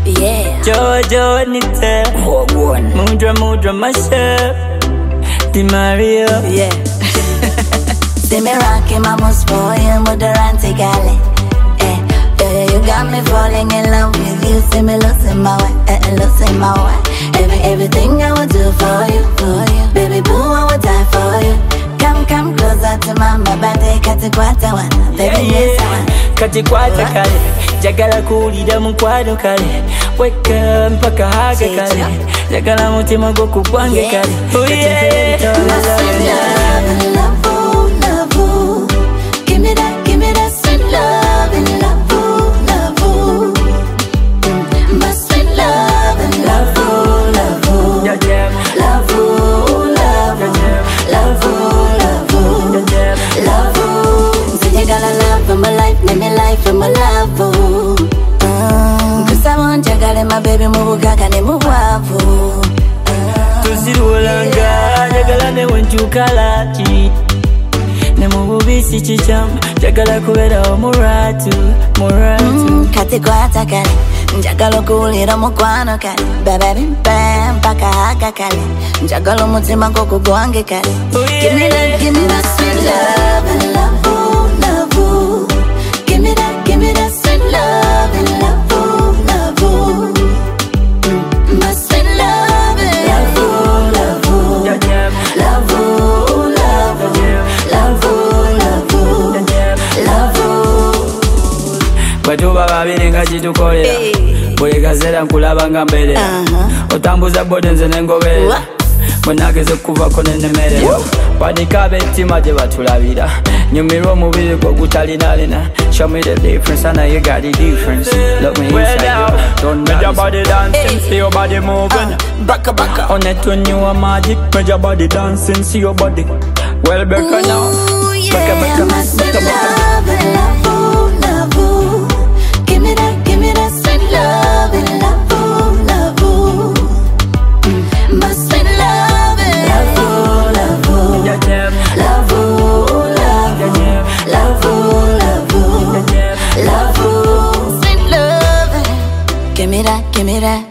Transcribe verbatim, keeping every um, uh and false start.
Yeah. Jojo Nita. Oh, one. Mudra Mudra Mashup. Di Mario. Yeah. See me rocking my most for you, Mudaranti Galley. Eh, yeah, you got me falling in love with you. See me losing my way, eh, eh, losing my way. Every, everything I would do for you, for you. Baby boo, I would die for you. Come, come closer to mama, bande kati kwata wana. Baby, yes, I want. Kati kwata kale, jagala kuulira mukwano kale. Weka mpaka haga kale, jagala mutima gwo kugwange kale. Oh yeah, love and love, love, love. Give me that, give me that sweet love and love, love. My sweet love and love, love, love, love, love, love. So you gotta love for my life, make me life for my love. Cause I want you, got my baby, move, gaga, ne move, wavu. Tuzirulanga, jagala ne wenjukalachi. Ne mububisi chicham, jagala kubera omuratu, muratu. Kati kwata kale, njagala kuulira mukwano kale. Baby bam, mpaka haga kale, njagala mutima gwo kugwange kale. Give me that, give me that sweet love and love, love. Give me that, give me that sweet love and love, love. My sweet love and love, love, love, love, love, love. Bwetuba babiri nga kitukolera, buli kaseera nkulaba nga mbeerera. Otambuza bode nze nengoberera, bwe nageze okuvako nennemerera. Banika ab'ettima gye batulabira, nyumirwa omubiri gwo gutalinaalina. Show me the difference, I know you got the difference. Look me inside you, don't make your body dancing, see your body moving. Baka baka. On it when you are magic, make your body dancing, see your body. Well, Becca now. Ooh, yeah, Becca, Becca, my sweet Becca, love and love, love. Give me that, give me that sweet love and love, love. My sweet love and love, love. yeah, yeah. Love, love, love, love, love, sweet love. Give me that, give me that.